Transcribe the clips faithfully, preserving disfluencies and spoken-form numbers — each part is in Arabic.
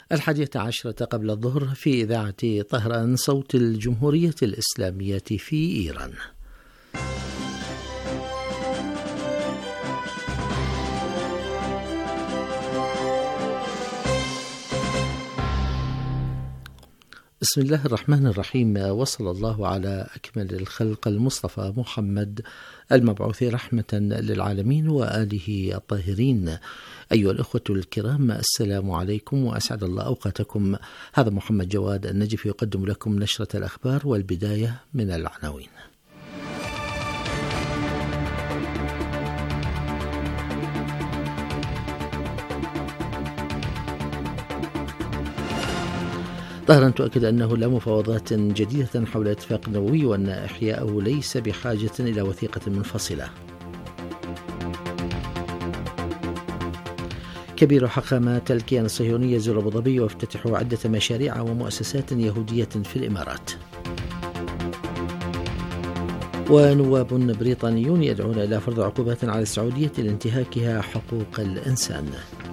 الحادية عشرة قبل الظهر في إذاعة طهران صوت الجمهورية الإسلامية في إيران. بسم الله الرحمن الرحيم، وصلى الله على أكمل الخلق المصطفى محمد المبعوث رحمة للعالمين وآله الطاهرين. أيها الأخوة الكرام، السلام عليكم وأسعد الله أوقاتكم. هذا محمد جواد النجف يقدم لكم نشرة الأخبار، والبداية من العناوين. طهران تؤكد أنه لا مفاوضات جديدة حول الاتفاق النووي، وأن إحياءه ليس بحاجة إلى وثيقة منفصلة. كبير حاخامات الكيان الصهيوني يزور أبو ظبي ويفتتح عدة مشاريع ومؤسسات يهودية في الإمارات. ونواب بريطانيون يدعون إلى فرض عقوبات على السعودية لانتهاكها حقوق الإنسان.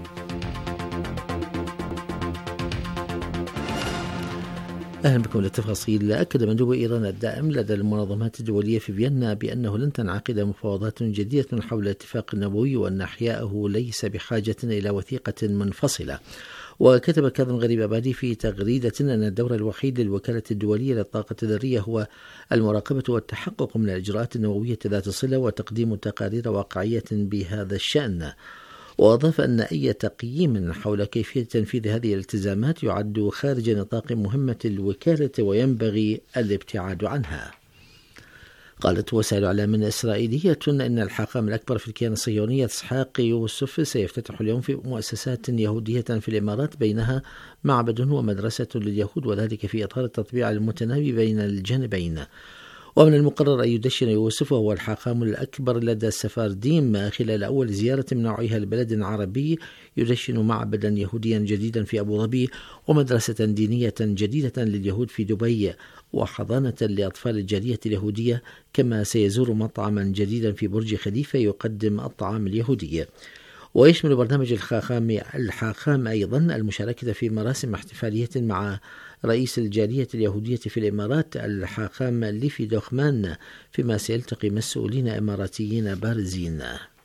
أهلا بكم للتفاصيل. أكد مندوب إيران الدائم لدى المنظمات الدولية في فيينا بأنه لن تنعقد مفاوضات جديدة حول الاتفاق النووي، وأن إحياءه ليس بحاجة إلى وثيقة منفصلة. وكتب كاظم غريب أبادي في تغريدة أن الدور الوحيد للوكالة الدولية للطاقة الذرية هو المراقبة والتحقق من الإجراءات النووية ذات الصلة وتقديم تقارير واقعية بهذا الشأن. وأضاف أن أي تقييم حول كيفية تنفيذ هذه الالتزامات يعد خارج نطاق مهمة الوكالة وينبغي الابتعاد عنها. قالت وسائل إعلام إسرائيلية أن الحاخام الأكبر في الكيان الصهيوني إسحاق يوسف سيفتتح اليوم في مؤسسات يهودية في الإمارات، بينها معبد ومدرسة لليهود، وذلك في إطار التطبيع المتنامي بين الجانبين. ومن المقرر أن يدشن يوسف وهو الحاخام الأكبر لدى السفارديم خلال أول زيارة من نوعها لبلد عربي يدشن معبدا يهوديا جديدا في أبو ظبي، ومدرسة دينية جديدة لليهود في دبي، وحضانة لأطفال الجالية اليهودية، كما سيزور مطعما جديدا في برج خليفة يقدم الطعام اليهودي. ويشمل برنامج الحاخام الحاخام أيضا المشاركة في مراسم احتفالية مع رئيس الجالية اليهودية في الإمارات الحاخام ليفي دوخمان، فيما سيلتقي مسؤولين إماراتيين بارزين.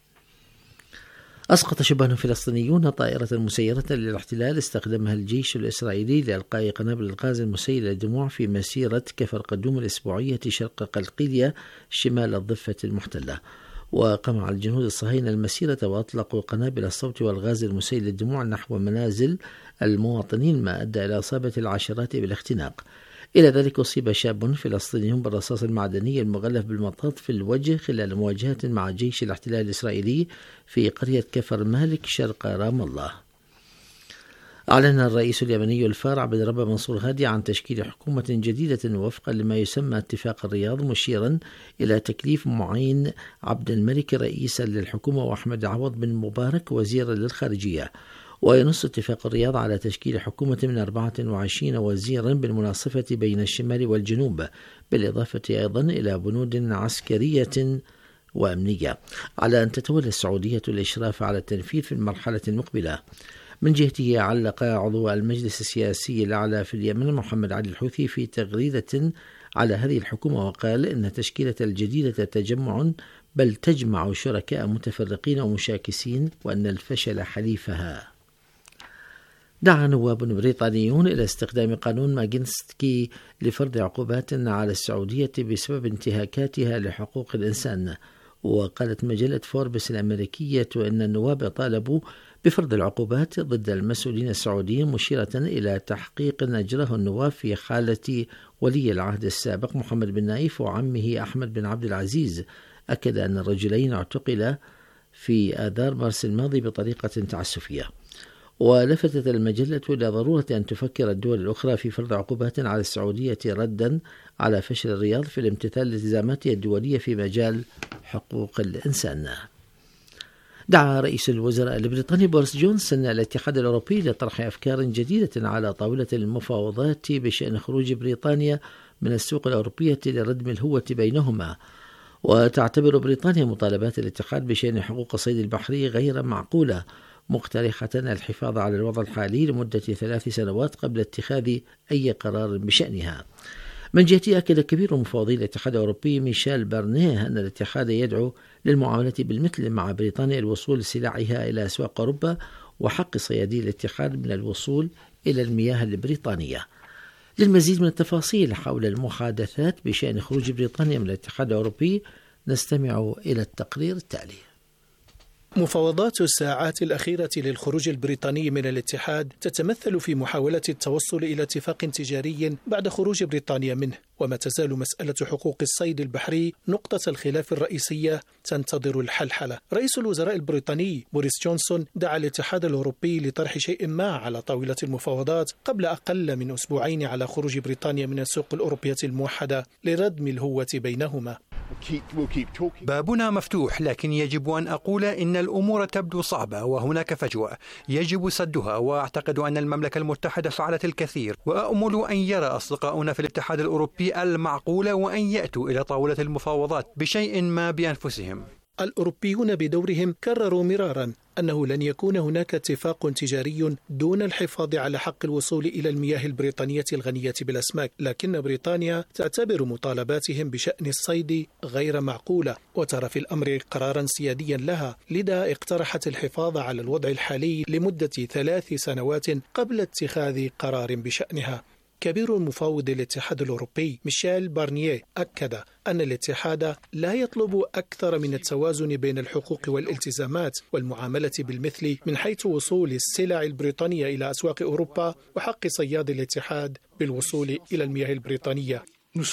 أسقط شبان فلسطينيون طائرة مسيرة للاحتلال استخدمها الجيش الإسرائيلي لإلقاء قنابل الغاز المسيل للدموع في مسيرة كفر قدوم الأسبوعية شرق قلقيلية شمال الضفة المحتلة. وقمع الجنود الصهاينة المسيرة وأطلقوا قنابل الصوت والغاز المسيل للدموع نحو منازل المواطنين، ما أدى إلى إصابة العشرات بالاختناق. إلى ذلك أصيب شاب فلسطيني بالرصاص المعدني المغلف بالمطاط في الوجه خلال مواجهة مع جيش الاحتلال الإسرائيلي في قرية كفر مالك شرق رام الله. أعلن الرئيس اليمني الفار عبد الرب منصور هادي عن تشكيل حكومة جديدة وفقا لما يسمى اتفاق الرياض، مشيرا إلى تكليف معين عبد الملك رئيسا للحكومة وأحمد عوض بن مبارك وزيرا للخارجية. وينص اتفاق الرياض على تشكيل حكومة من أربعة وعشرين وزيرا بالمناصفة بين الشمال والجنوب، بالإضافة أيضا إلى بنود عسكرية وأمنية، على أن تتولى السعودية الإشراف على التنفيذ في المرحلة المقبلة. من جهته علق عضو المجلس السياسي الأعلى في اليمن محمد علي الحوثي في تغريدة على هذه الحكومة، وقال إن تشكيلة الجديدة تجمع بل تجمع شركاء متفرقين ومشاكسين، وأن الفشل حليفها. دعا نواب بريطانيون إلى استخدام قانون ماغنسكي لفرض عقوبات على السعودية بسبب انتهاكاتها لحقوق الإنسان. وقالت مجلة فوربس الأمريكية أن النواب طالبوا بفرض العقوبات ضد المسؤولين السعوديين، مشيرة إلى تحقيق أجراه النواب في حالة ولي العهد السابق محمد بن نايف وعمه أحمد بن عبد العزيز. أكد أن الرجلين اعتقلا في آذار مارس الماضي بطريقة تعسفية. ولفتت المجلة إلى ضرورة أن تفكر الدول الأخرى في فرض عقوبات على السعودية ردا على فشل الرياض في الامتثال لالتزاماتها الدولية في مجال حقوق الإنسان. دعا رئيس الوزراء البريطاني بوريس جونسون الاتحاد الأوروبي لطرح أفكار جديدة على طاولة المفاوضات بشأن خروج بريطانيا من السوق الأوروبية لردم الهوة بينهما. وتعتبر بريطانيا مطالبات الاتحاد بشأن حقوق الصيد البحري غير معقولة، مقترحة الحفاظ على الوضع الحالي لمدة ثلاث سنوات قبل اتخاذ أي قرار بشأنها. من جهته أكد كبير مفوضي الاتحاد الأوروبي ميشيل بارنيه أن الاتحاد يدعو للمعاملة بالمثل مع بريطانيا لوصول سلعها إلى أسواق أوروبا وحق صيادي الاتحاد من الوصول إلى المياه البريطانية. للمزيد من التفاصيل حول المحادثات بشأن خروج بريطانيا من الاتحاد الأوروبي نستمع إلى التقرير التالي. مفاوضات الساعات الأخيرة للخروج البريطاني من الاتحاد تتمثل في محاولة التوصل إلى اتفاق تجاري بعد خروج بريطانيا منه، وما تزال مسألة حقوق الصيد البحري نقطة الخلاف الرئيسية تنتظر الحلحلة. رئيس الوزراء البريطاني بوريس جونسون دعا الاتحاد الأوروبي لطرح شيء ما على طاولة المفاوضات قبل أقل من أسبوعين على خروج بريطانيا من السوق الأوروبية الموحدة لردم الهوة بينهما. بابنا مفتوح، لكن يجب أن أقول إن الأمور تبدو صعبة وهناك فجوة يجب سدها، وأعتقد أن المملكة المتحدة فعلت الكثير، وأأمل أن يرى أصدقاؤنا في الاتحاد الأوروبي المعقول وأن يأتوا إلى طاولة المفاوضات بشيء ما بأنفسهم. الأوروبيون بدورهم كرروا مرارا أنه لن يكون هناك اتفاق تجاري دون الحفاظ على حق الوصول إلى المياه البريطانية الغنية بالأسماك، لكن بريطانيا تعتبر مطالباتهم بشأن الصيد غير معقولة وترى في الأمر قرارا سياديا لها، لذا اقترحت الحفاظ على الوضع الحالي لمدة ثلاث سنوات قبل اتخاذ قرار بشأنها. كبير المفاوض الاتحاد الأوروبي ميشيل بارنيه أكد أن الاتحاد لا يطلب أكثر من التوازن بين الحقوق والالتزامات والمعاملة بالمثل من حيث وصول السلع البريطانية إلى أسواق أوروبا وحق صياد الاتحاد بالوصول إلى المياه البريطانية.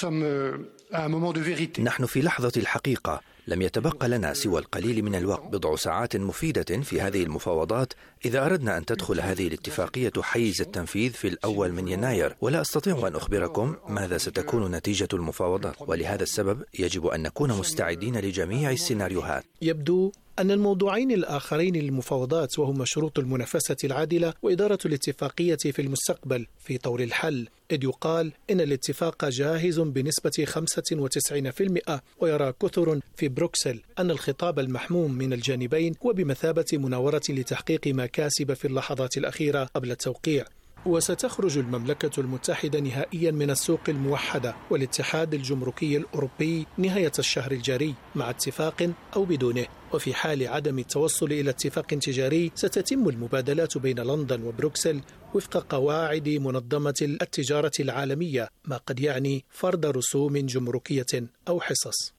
نحن في لحظة الحقيقة، لم يتبقى لنا سوى القليل من الوقت، بضع ساعات مفيدة في هذه المفاوضات إذا أردنا أن تدخل هذه الاتفاقية حيز التنفيذ في الأول من يناير، ولا أستطيع أن أخبركم ماذا ستكون نتيجة المفاوضات، ولهذا السبب يجب أن نكون مستعدين لجميع السيناريوهات. يبدو أن الموضوعين الآخرين للمفاوضات وهما شروط المنافسة العادلة وإدارة الاتفاقية في المستقبل في طور الحل، إذ يقال إن الاتفاق جاهز بنسبة خمسة وتسعين بالمئة، ويرى كثر في بروكسل أن الخطاب المحموم من الجانبين هو بمثابة مناورة لتحقيق مكاسب في اللحظات الأخيرة قبل التوقيع. وستخرج المملكة المتحدة نهائيا من السوق الموحدة والاتحاد الجمركي الأوروبي نهاية الشهر الجاري مع اتفاق أو بدونه، وفي حال عدم التوصل إلى اتفاق تجاري ستتم المبادلات بين لندن وبروكسل وفق قواعد منظمة التجارة العالمية، ما قد يعني فرض رسوم جمركية أو حصص.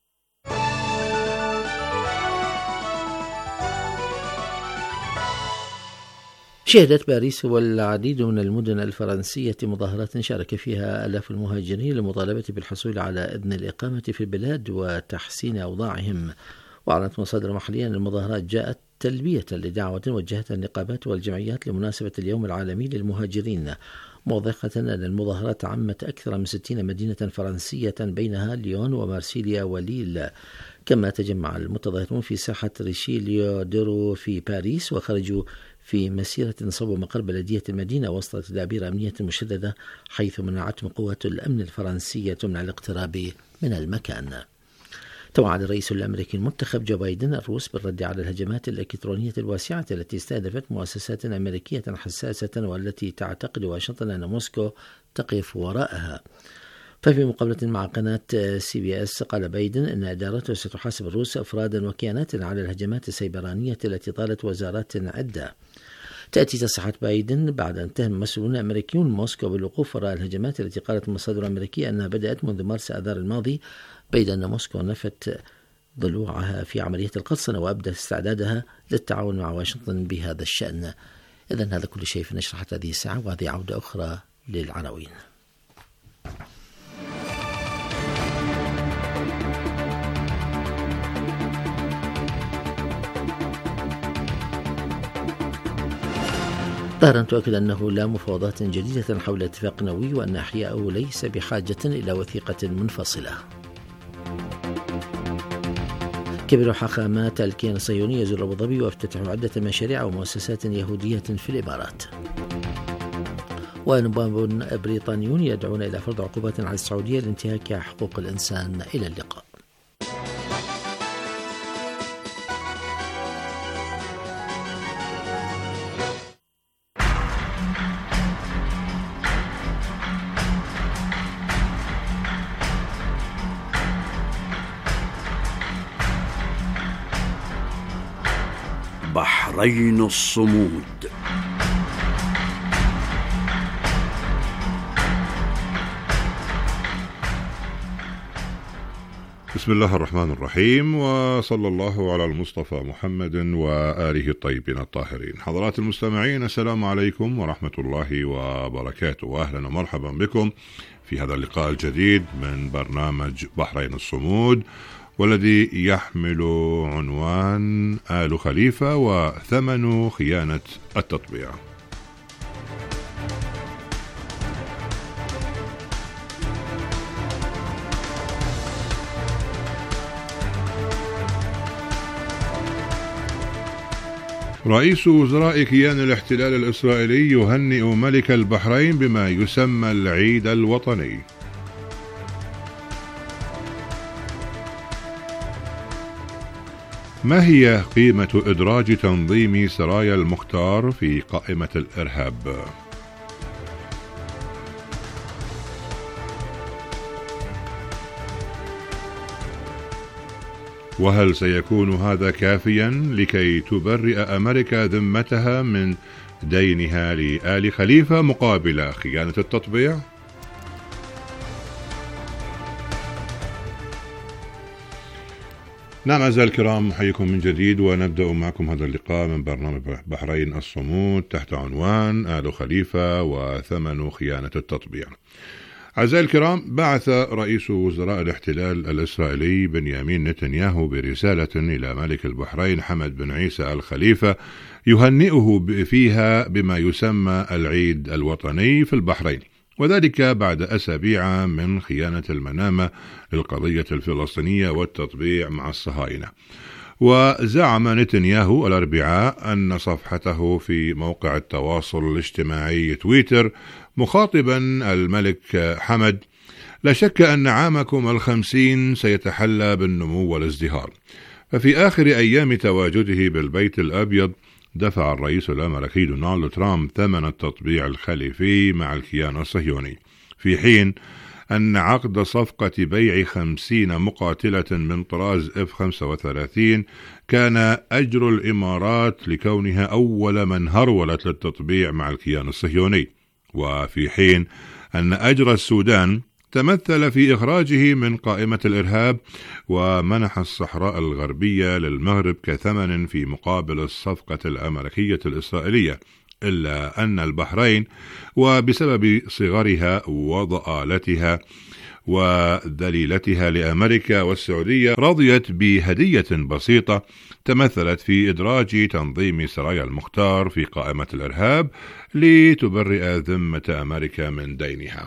شهدت باريس والعديد من المدن الفرنسية مظاهرات شارك فيها آلاف المهاجرين للمطالبة بالحصول على إذن الإقامة في البلاد وتحسين أوضاعهم. وأعلنت مصادر محلية أن المظاهرات جاءت تلبية لدعوة وجهتها النقابات والجمعيات لمناسبة اليوم العالمي للمهاجرين، موضحة أن المظاهرات عمت أكثر من ستين مدينة فرنسية بينها ليون ومارسيليا وليل. كما تجمع المتظاهرون في ساحة ريشيليو ديرو في باريس وخرجوا في مسيرة صوب مقر بلدية المدينة وسط تدابير أمنية مشددة، حيث منعتهم قوات الأمن الفرنسية من الاقتراب من المكان. توعد الرئيس الأمريكي المنتخب جو بايدن الروس بالرد على الهجمات الإلكترونية الواسعة التي استهدفت مؤسسات أمريكية حساسة والتي تعتقد واشنطن أن موسكو تقف وراءها. ففي مقابلة مع قناة سي بي اس قال بايدن أن إدارته ستحاسب الروس أفرادا وكيانات على الهجمات السيبرانية التي طالت وزارات عدة. تأتي تصريحات بايدن بعد أن اتهم مسؤولون أمريكيون موسكو بالوقوف وراء الهجمات التي قالت مصادر أمريكية أنها بدأت منذ مارس آذار الماضي، بيد أن موسكو نفت ضلوعها في عملية القرصنة وأبدت استعدادها للتعاون مع واشنطن بهذا الشأن. إذن هذا كل شيء في نشرة هذه الساعة، وهذه عودة أخرى للعناوين. طهران تؤكد أنه لا مفاوضات جديدة حول اتفاق نووي وأن إحياءه ليس بحاجة إلى وثيقة منفصلة. كبير حاخامات الكيان الصهيوني يزور أبو ظبي وافتتح عدة مشاريع ومؤسسات يهودية في الإمارات. ونواب بريطانيون يدعون إلى فرض عقوبات على السعودية لانتهاك حقوق الإنسان. إلى اللقاء. بحرين الصمود. بسم الله الرحمن الرحيم، وصلى الله على المصطفى محمد وآله الطيبين الطاهرين. حضرات المستمعين، السلام عليكم ورحمة الله وبركاته، وأهلا ومرحبا بكم في هذا اللقاء الجديد من برنامج بحرين الصمود، والذي يحمل عنوان آل خليفة وثمن خيانة التطبيع. رئيس وزراء كيان الاحتلال الإسرائيلي يهنئ ملك البحرين بما يسمى العيد الوطني. ما هي قيمة إدراج تنظيم سرايا المختار في قائمة الإرهاب؟ وهل سيكون هذا كافيا لكي تبرئ أمريكا ذمتها من دينها لآل خليفة مقابل خيانة التطبيع؟ نعم أعزائي الكرام، نحييكم من جديد، ونبدأ معكم هذا اللقاء من برنامج بحرين الصمود تحت عنوان آل خليفة وثمن خيانة التطبيع. أعزائي الكرام، بعث رئيس وزراء الاحتلال الإسرائيلي بنيامين نتنياهو برسالة إلى ملك البحرين حمد بن عيسى آل خليفة يهنئه فيها بما يسمى العيد الوطني في البحرين، وذلك بعد أسابيع من خيانة المنامة للقضية الفلسطينية والتطبيع مع الصهاينة. وزعم نتنياهو الأربعاء أن صفحته في موقع التواصل الاجتماعي تويتر مخاطبا الملك حمد: لا شك أن عامكم الخمسين سيتحلى بالنمو والازدهار. ففي آخر أيام تواجده بالبيت الأبيض دفع الرئيس الأمريكي دونالد ترامب ثمن التطبيع الخليفي مع الكيان الصهيوني، في حين أن عقد صفقة بيع خمسين مقاتلة من طراز إف خمسة وثلاثين كان أجر الإمارات لكونها أول من هرولت للتطبيع مع الكيان الصهيوني، وفي حين أن أجر السودان تمثل في إخراجه من قائمة الإرهاب ومنح الصحراء الغربية للمغرب كثمن في مقابل الصفقة الأمريكية الإسرائيلية، إلا أن البحرين وبسبب صغرها وضآلتها وذليلتها لأمريكا والسعودية رضيت بهدية بسيطة تمثلت في إدراج تنظيم سرايا المختار في قائمة الإرهاب لتبرئ ذمة أمريكا من دينها.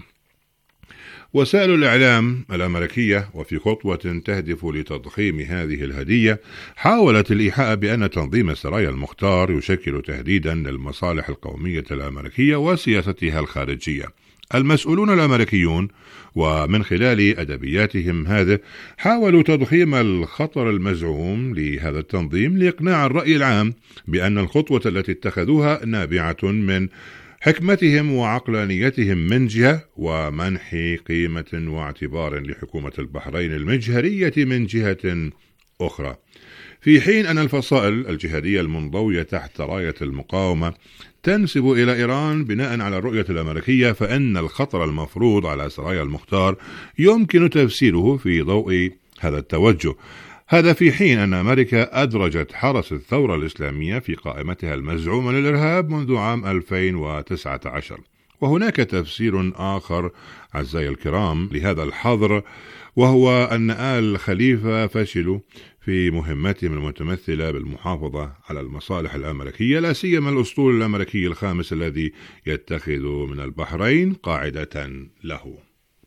وسائل الإعلام الأمريكية وفي خطوة تهدف لتضخيم هذه الهدية حاولت الإيحاء بأن تنظيم سرايا المختار يشكل تهديدا للمصالح القومية الأمريكية وسياستها الخارجية. المسؤولون الأمريكيون ومن خلال أدبياتهم هذه حاولوا تضخيم الخطر المزعوم لهذا التنظيم لإقناع الرأي العام بأن الخطوة التي اتخذوها نابعة من حكمتهم وعقلانيتهم من جهة، ومنح قيمة واعتبار لحكومة البحرين المجهرية من جهة أخرى، في حين أن الفصائل الجهادية المنضوية تحت راية المقاومة تنسب إلى إيران بناء على الرؤية الأمريكية، فإن الخطر المفروض على سرايا المختار يمكن تفسيره في ضوء هذا التوجه. هذا في حين أن أمريكا أدرجت حرس الثورة الإسلامية في قائمتها المزعومة للإرهاب منذ عام ألفين وتسعة عشر. وهناك تفسير آخر أعزائي الكرام لهذا الحظر، وهو أن آل خليفة فشلوا في مهمتهم المتمثلة بالمحافظة على المصالح الأمريكية، لا سيما الأسطول الأمريكي الخامس الذي يتخذ من البحرين قاعدة له.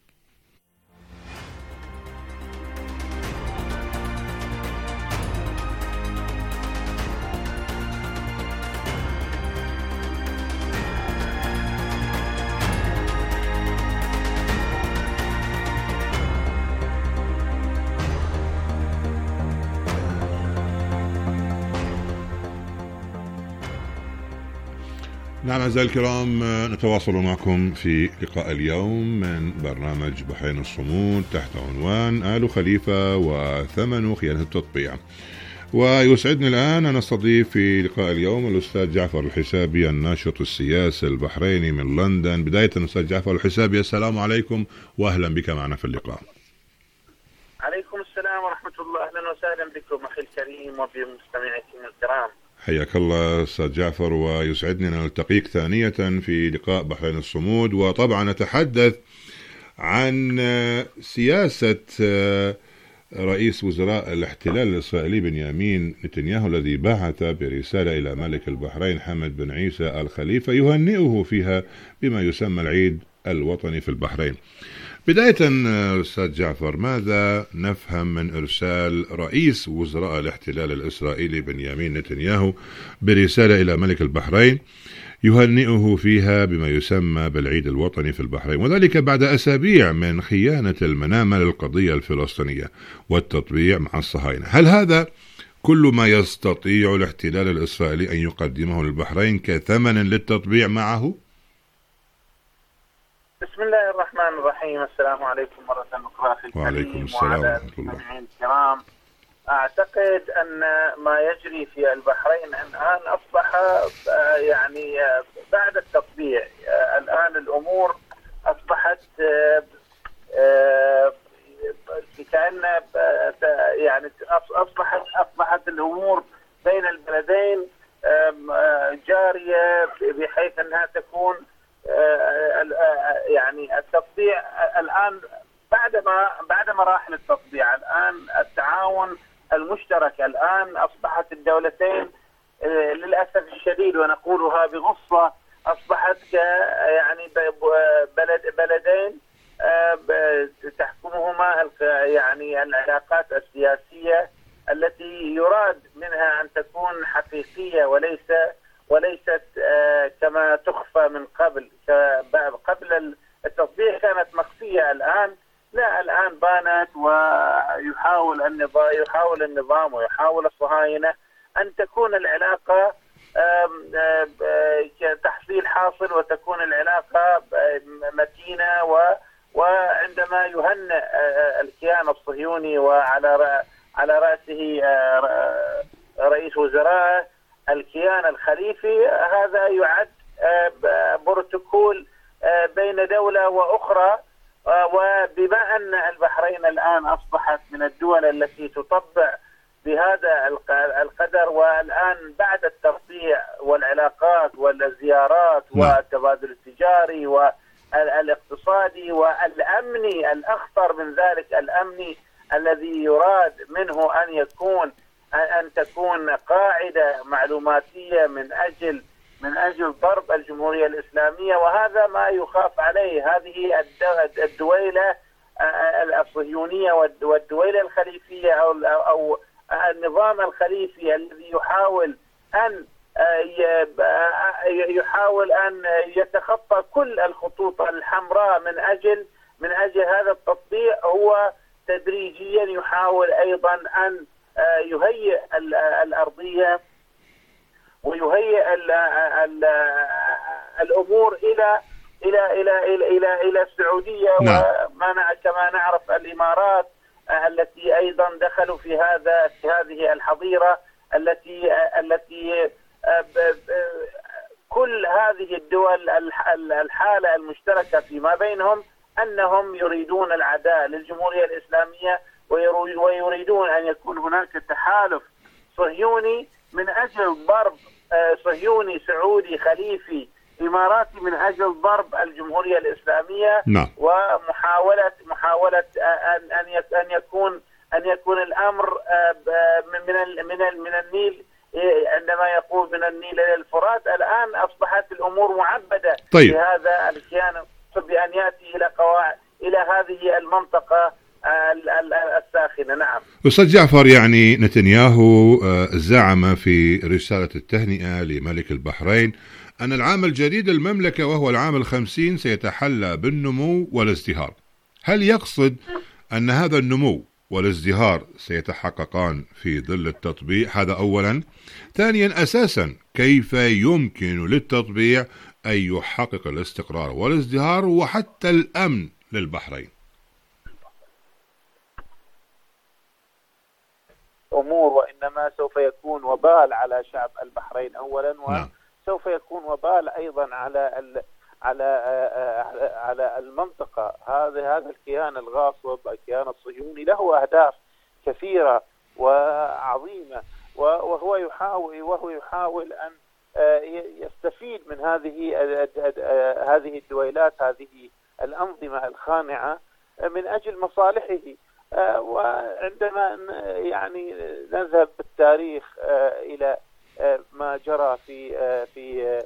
نعم أعزائي الكرام، نتواصل معكم في لقاء اليوم من برنامج بحرين الصمود تحت عنوان آل خليفة وثمن خيانة التطبيع. ويسعدني الآن أن أستضيف في لقاء اليوم الأستاذ جعفر الحسابي الناشط السياسي البحريني من لندن. بداية أستاذ جعفر الحسابي، السلام عليكم وأهلا بك معنا في اللقاء. عليكم السلام ورحمة الله، أهلا وسهلا بكم أخي الكريم وبمستمعيكم الكرام. حياك الله أستاذ جعفر، ويسعدني أن نلتقيك ثانية في لقاء بحرين الصمود، وطبعا نتحدث عن سياسة رئيس وزراء الاحتلال الإسرائيلي بنيامين نتنياهو الذي بعث برسالة إلى ملك البحرين حمد بن عيسى الخليفة يهنئه فيها بما يسمى العيد الوطني في البحرين. بداية أستاذ جعفر، ماذا نفهم من إرسال رئيس وزراء الاحتلال الإسرائيلي بنيامين نتنياهو برسالة إلى ملك البحرين يهنئه فيها بما يسمى بالعيد الوطني في البحرين، وذلك بعد أسابيع من خيانة المنامة للقضية الفلسطينية والتطبيع مع الصهاينة؟ هل هذا كل ما يستطيع الاحتلال الإسرائيلي أن يقدمه للبحرين كثمن للتطبيع معه؟ بسم الله الرحمن الرحيم. السلام عليكم مرة أخرى أخي الكريم. وعليكم السلام ورحمة الله. الكرام، أعتقد أن ما يجري في البحرين الآن أصبح يعني بعد التطبيع. الآن الأمور أصبحت كأن يعني أصبحت أصبحت الأمور بين البلدين جارية بحيث أنها تكون يعني التطبيع الآن بعدما بعد مراحل التطبيع. الآن التعاون المشترك، الآن أصبحت الدولتين للأسف الشديد ونقولها بغصة أصبحت ك يعني بلد بلدين تحكمهما يعني العلاقات السياسية التي يراد منها أن تكون حقيقية وليس وليست كما تخفى من قبل. قبل التطبيع كانت مخفية، الآن لا، الآن بانت، ويحاول النظام يحاول النظام ويحاول الصهاينة أن تكون العلاقة تحصيل حاصل وتكون العلاقة متينة. وعندما يهنئ الكيان الصهيوني وعلى على رأسه رئيس وزراء الكيان الخليفي، هذا يعد بروتوكول بين دولة وأخرى. وبما أن البحرين الآن أصبحت من الدول التي تطبع بهذا القدر، والآن بعد التطبيع والعلاقات والزيارات والتبادل التجاري والاقتصادي والأمني، الأخطر من ذلك الأمني الذي يراد منه أن يكون أن تكون قاعدة معلوماتية من أجل من أجل ضرب الجمهورية الإسلامية، وهذا ما يخاف عليه. هذه الدويلة الصهيونية والدويلة الخليفية أو أو النظام الخليفي الذي يحاول أن يحاول أن يتخطى كل الخطوط الحمراء من أجل من أجل هذا التطبيع، هو تدريجيا يحاول أيضا أن يهيئ الأرضية ويهيئ ال ال الأمور إلى إلى إلى إلى إلى إلى السعودية. نعم. وما كما نعرف الإمارات التي أيضا دخلوا في هذا في هذه الحظيرة التي التي كل هذه الدول الحالة المشتركة فيما بينهم أنهم يريدون العداء للجمهورية الإسلامية، ويريدون أن يكون هناك تحالف صهيوني من أجل ضرب صهيوني سعودي خليفي إماراتي من أجل ضرب الجمهورية الإسلامية. نعم. ومحاولة محاولة أن أن أن يكون أن يكون الأمر من من من النيل، عندما يقول من النيل إلى الفرات. الآن أصبحت الأمور معبدة. طيب. لهذا الكيان بأن يأتي إلى قواعد إلى هذه المنطقة الساخنة. نعم. أستاذ جعفر، يعني نتنياهو زعم في رسالة التهنئة لملك البحرين أن العام الجديد المملكة وهو العام الخمسين سيتحلى بالنمو والازدهار. هل يقصد أن هذا النمو والازدهار سيتحققان في ظل التطبيع؟ هذا أولا. ثانيا، أساسا كيف يمكن للتطبيع أن يحقق الاستقرار والازدهار وحتى الأمن للبحرين؟ أمور، وإنما سوف يكون وبال على شعب البحرين أولا، وسوف يكون وبال أيضا على ال على على المنطقة. هذا هذا الكيان الغاصب، الكيان الصهيوني، له أهداف كثيرة وعظيمة، وهو يحاول وهو يحاول أن يستفيد من هذه هذه الدويلات، هذه الأنظمة الخانعة من أجل مصالحه. وعندما يعني نذهب بالتاريخ إلى ما جرى في في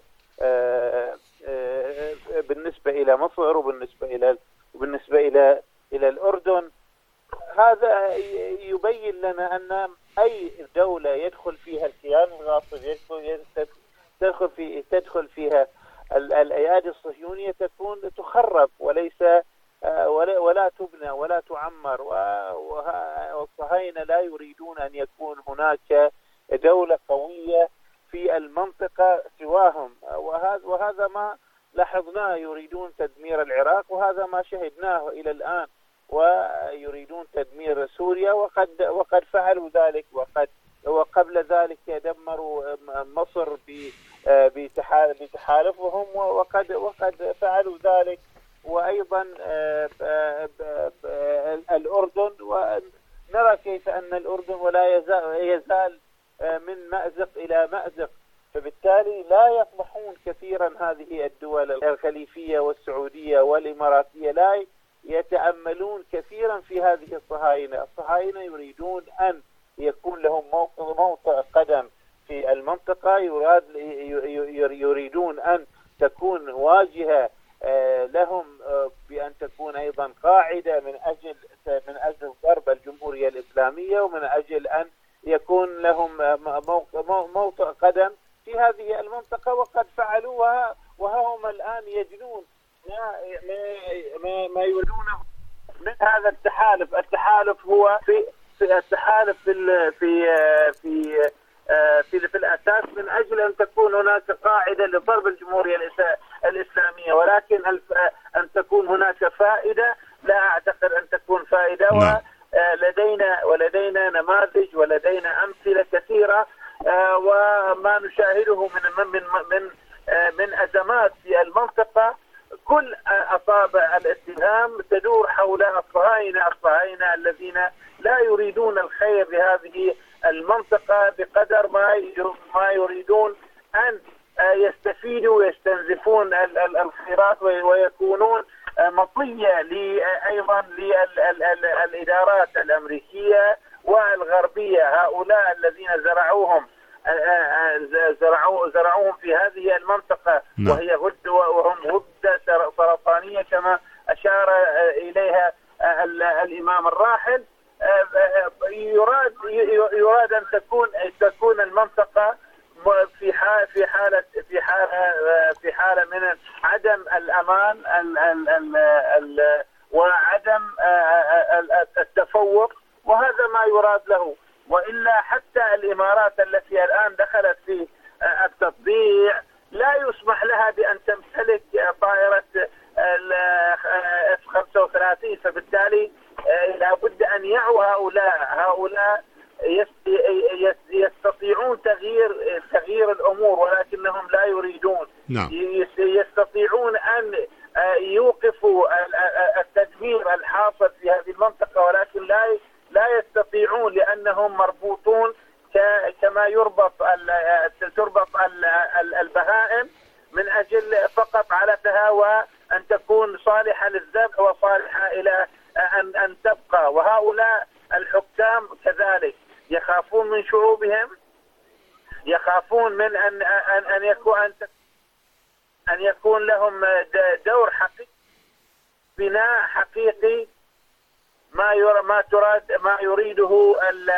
بالنسبة إلى مصر وبالنسبة إلى وبالنسبة إلى إلى الأردن، هذا يبين لنا أن أي دولة يدخل فيها الكيان الغاصب، تدخل في تدخل فيها الأيادي الصهيونية، تكون تخرب وليس ولا, ولا تبنى ولا تعمر. والصهاينة لا يريدون أن يكون هناك دولة قوية في المنطقة سواهم، وهذا وهذا ما لاحظناه. يريدون تدمير العراق، وهذا ما شهدناه إلى الآن، ويريدون تدمير سوريا، وقد وقد فعلوا ذلك، وقد وقبل ذلك دمروا مصر بتحالفهم، وقد وقد فعلوا ذلك، وأيضا الأردن. ونرى كيف أن الأردن ولا يزال من مأزق إلى مأزق، فبالتالي لا يطمحون كثيرا هذه الدول الخليفية والسعودية والإماراتية، لا يتأملون كثيرا في هذه الصهاينة. الصهاينة يريدون أن يكون لهم موطئ قدم في المنطقة، يراد يريدون أن تكون واجهة لهم بأن تكون أيضا قاعدة من أجل من أجل ضرب الجمهورية الإسلامية، ومن أجل أن يكون لهم موطئ قدم في هذه المنطقة، وقد فعلوها، وهم الآن يجنون ما ما ما يريدونه من هذا التحالف. التحالف هو في في التحالف في في في في, في الأساس من أجل أن تكون هناك قاعدة لضرب الجمهورية الإسلامية، ولكن أن تكون هناك فائدة لا أعتقد أن تكون فائدة. ولدينا ولدينا نماذج ولدينا أمثلة كثيرة، وما نشاهده من من من من أزمات في المنطقة، كل أصابع الاتهام تدور حول الصهاينة الصهاينة الذين لا يريدون الخير لهذه المنطقة بقدر ما ما يريدون أن يستفيدوا ويستنزفون الخيرات، ويكونون مطية أيضا للإدارات الأمريكية والغربية، هؤلاء الذين زرعوهم زرعوا زرعوهم في هذه المنطقة، وهي غدة، وهم غدة سرطانية كما أشار إليها الإمام الراحل. يراد يراد أن تكون تكون المنطقة في حالة في حالة في حالة في حالة من عدم الأمان ال ال ال ال وعدم التفوق، وهذا ما يراد له. وإلا حتى الإمارات التي الآن دخلت في التطبيع لا يسمح لها بأن تمتلك طائرة إف خمسة وثلاثين، فبالتالي لابد أن يعوا هؤلاء هؤلاء يستطيعون تغيير تغيير الأمور، ولكنهم لا يريدون. نعم. يستطيعون أن يوقفوا التدمير الحاصل في هذه المنطقة، ولكن لا لا يستطيعون، لأنهم مربوطون كما يربط تربط البهائم من أجل فقط علفها، وأن تكون صالحة للذبح وصالحة إلى أن أن تبقى. وهؤلاء الحكام كذلك يخافون من شعوبهم، يخافون من أن أن أن يكون أن يكون لهم دور حقيقي، بناء حقيقي ما يرى ما تراد ما يريده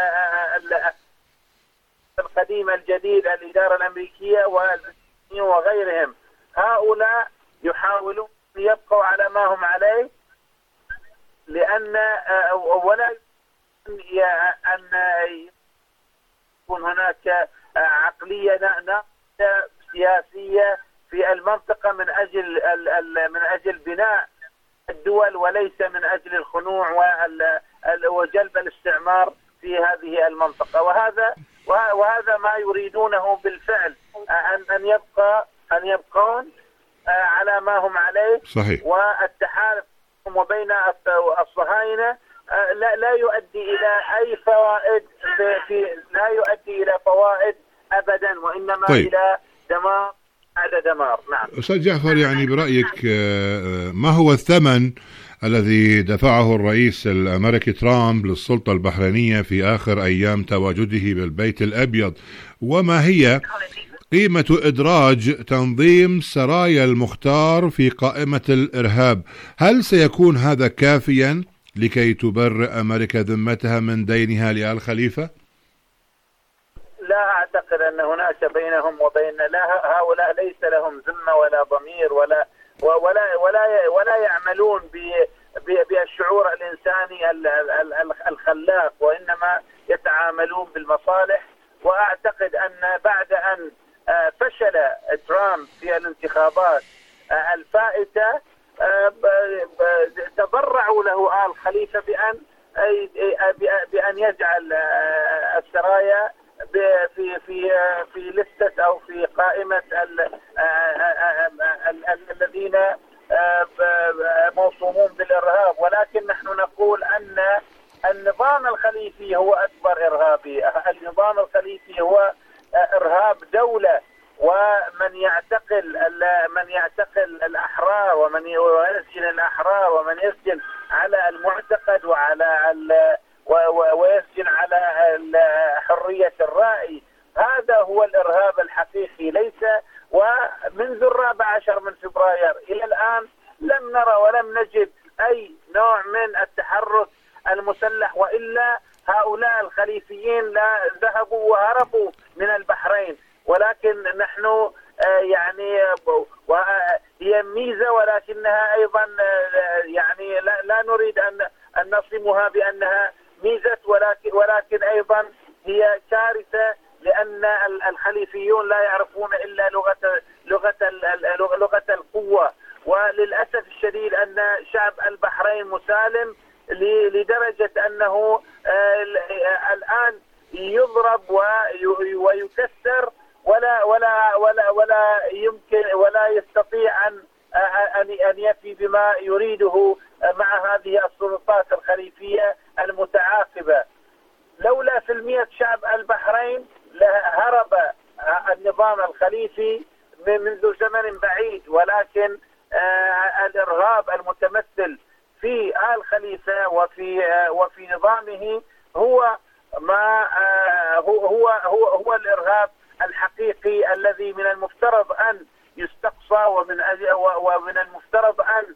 القديم الجديد، الإدارة الأمريكية وغيرهم. هؤلاء يحاولون يبقوا على ما هم عليه، لأن ولا أن يكون هناك عقلية سياسية في المنطقة من أجل من أجل بناء الدول، وليس من أجل الخنوع وجلب الاستعمار في هذه المنطقة. وهذا وهذا ما يريدونه بالفعل، أن أن يبقى أن يبقون على ما هم عليه. صحيح. والتحالف وبين الصهاينة لا لا يؤدي إلى أي فوائد، في, في لا يؤدي إلى فوائد أبدا، وإنما طيب. إلى دمار على دمار. نعم أستاذ جعفر، يعني برأيك ما هو الثمن الذي دفعه الرئيس الأمريكي ترامب للسلطة البحرينية في آخر أيام تواجده بالبيت الأبيض، وما هي قيمة إدراج تنظيم سرايا المختار في قائمة الإرهاب؟ هل سيكون هذا كافيا لكي تبرئ أمريكا ذمتها من دينها لآل خليفة؟ لا أعتقد أن هناك بينهم وبين لا هؤلاء ليس لهم ذمة ولا ضمير ولا ولا ولا ولا يعملون بالشعور الإنساني الخلاق، وإنما يتعاملون بالمصالح. وأعتقد أن بعد أن فشل ترامب في الانتخابات الفائتة تضرعوا له آل خليفة بأن بأن يجعل السرايا في في في لستة أو في قائمة الذين موصومون بالإرهاب. ولكن نحن نقول أن النظام الخليفي هو أكبر إرهابي. النظام الخليفي هو إرهاب دولة، ومن يعتقل من يعتقل الأحرار ومن يسجن الأحرار ومن يسجن على المعتقد وعلى ويسجن على حرية الرأي، هذا هو الإرهاب الحقيقي. ليس ومنذ الرابع عشر من فبراير إلى الآن لم نرى ولم نجد أي نوع من التحرك المسلح، وإلا هؤلاء الخليفيين لا ذهبوا وهربوا من البحرين. ولكن نحن يعني هي ميزة، ولكنها أيضا يعني لا, لا نريد أن أن نصمها بأنها ميزة، ولكن ولكن أيضا هي كارثة، لأن الخليفيون لا يعرفون إلا لغة لغة لغة القوة. وللأسف الشديد أن شعب البحرين مسالم لدرجة أنه الآن يضرب ويكسر، ولا ولا ولا ولا يمكن ولا يستطيع أن أن يفي بما يريده مع هذه السلطات الخليفية المتعاقبة. لولا سلمية شعب البحرين لهرب النظام الخليفي منذ زمن بعيد، ولكن الإرهاب المتمثل في آل خليفة وفي وفي نظامه هو ما هو هو هو, هو الإرهاب الحقيقي الذي من المفترض أن يستقصى، ومن ومن المفترض أن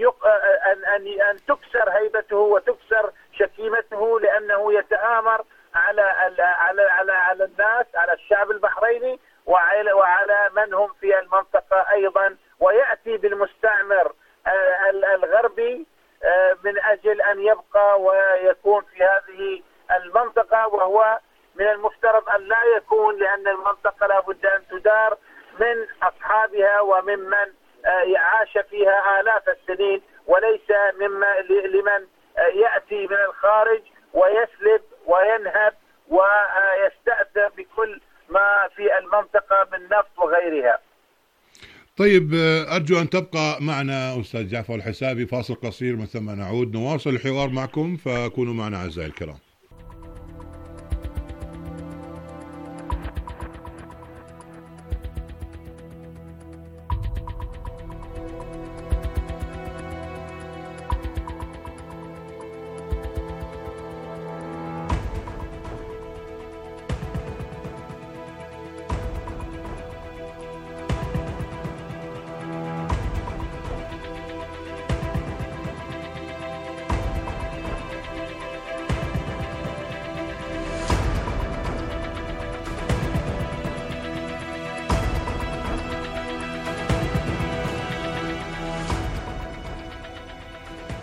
أن أن تكسر هيبته وتكسر شكيمته، لأنه يتآمر على على على على الناس، على الشعب البحريني وعلى وعلى من هم في المنطقة أيضا، ويأتي بالمستعمر الغربي من أجل أن يبقى ويكون في هذه المنطقة، وهو من المفترض أن لا يكون، لأن المنطقة لا بد أن تدار من أصحابها وممن عاش فيها آلاف السنين، وليس مما لمن يأتي من الخارج ويسلب وينهب ويستأثر بكل ما في المنطقة من نفط وغيرها. طيب، أرجو أن تبقى معنا أستاذ جعفر الحسابي. فاصل قصير من ثم نعود نواصل الحوار معكم، فكونوا معنا أعزائي الكرام.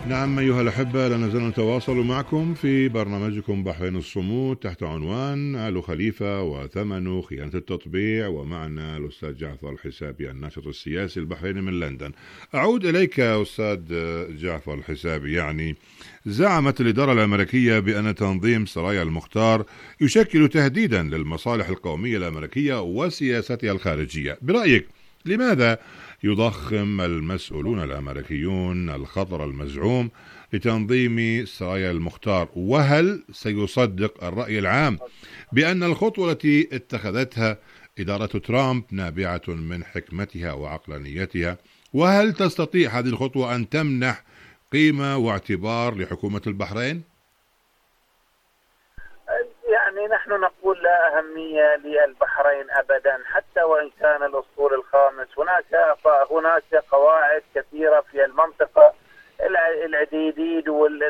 نعم أيها الأحبة، لا نزال نتواصل معكم في برنامجكم بحرين الصمود تحت عنوان آل خليفة وثمن خيانة التطبيع، ومعنا الأستاذ جعفر الحسابي الناشط السياسي البحريني من لندن. أعود إليك أستاذ جعفر الحسابي. يعني زعمت الإدارة الأمريكية بأن تنظيم سرايا المختار يشكل تهديدا للمصالح القومية الأمريكية وسياستها الخارجية. برأيك لماذا يضخم المسؤولون الأمريكيون الخطر المزعوم لتنظيم سرايا المختار؟ وهل سيصدق الرأي العام بأن الخطوة التي اتخذتها إدارة ترامب نابعة من حكمتها وعقلانيتها؟ وهل تستطيع هذه الخطوة أن تمنح قيمة واعتبار لحكومة البحرين؟ يعني نحن نقول لا أهمية للبحرين أبدا، حتى وإن كان الأسطول الخامس. هناك هناك قواعد كثيرة في المنطقة، العديديد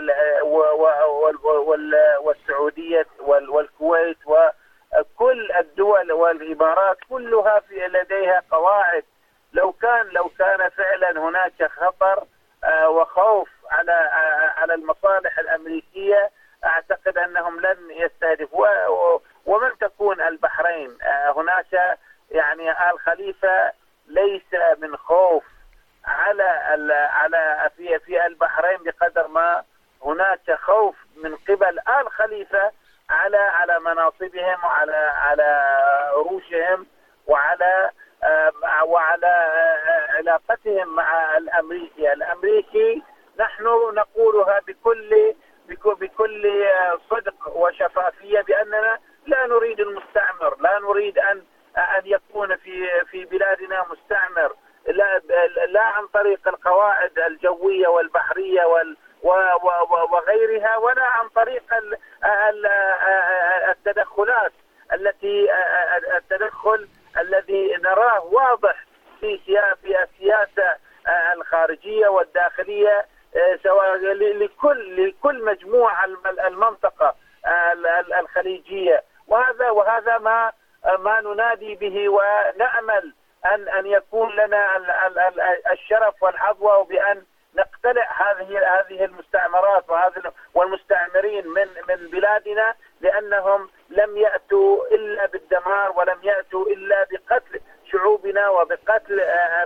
والسعودية والكويت وكل الدول والإمارات كلها في لديها قواعد. لو كان لو كان فعلا هناك خطر وخوف على على المصالح الأمريكية، أعتقد أنهم لن يستهدفوا. ومن تكون البحرين هناك يعني آل خليفة ليس من خوف على على في في البحرين بقدر ما هناك خوف من قبل آل خليفة على على مناصبهم وعلى على عروشهم وعلى وعلى علاقتهم مع الأمريكي. الأمريكي نحن نقولها بكل بكل صدق وشفافية بأننا لا نريد المستعمر، لا نريد أن أن يكون في في بلادنا مستعمر، لا لا عن طريق القواعد الجوية والبحرية وال وغيرها، ولا عن طريق التدخلات التي التدخل الذي نراه واضح في في السياسة الخارجية والداخلية سواء لكل لكل مجموعة المنطقة الخليجية. وهذا وهذا ما ما ننادي به، ونأمل أن أن يكون لنا الشرف والحظوة بأن نقتلع هذه هذه المستعمرات وهذه والمستعمرين من من بلادنا، لأنهم لم يأتوا إلا بالدمار ولم يأتوا إلا بقتل شعوبنا وبقتل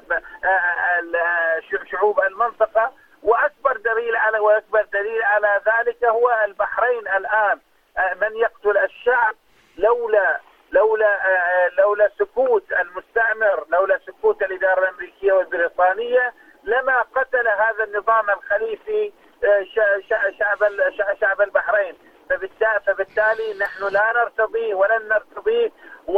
شعوب المنطقة. وأكبر دليل على وأكبر دليل على ذلك هو البحرين الآن. من يقتل الشعب لولا لولا لولا سكوت المستعمر، لولا سكوت الإدارة الأمريكية والبريطانية، لما قتل هذا النظام الخليفي شعب شعب البحرين. فبالتالي نحن لا نرتضيه ولن نرتضيه،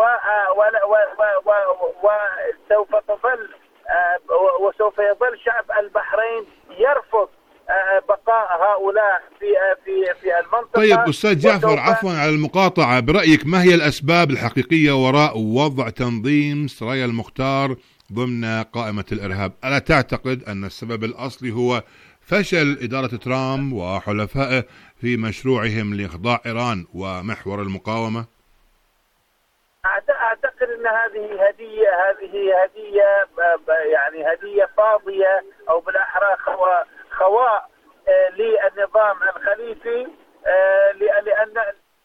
وسوف تظل وسوف يظل شعب البحرين يرفض بقاء هؤلاء في في في المنطقة. طيب أستاذ جعفر، عفوا على المقاطعة، برأيك ما هي الأسباب الحقيقية وراء وضع تنظيم سرايا المختار ضمن قائمة الإرهاب؟ ألا تعتقد أن السبب الأصلي هو فشل إدارة ترامب وحلفائه في مشروعهم لإخضاع إيران ومحور المقاومة؟ أعتقد أن هذه هدية هذه هدية يعني هدية فاضية، أو بالأحرى خواء خواء للنظام الخليفي، لأن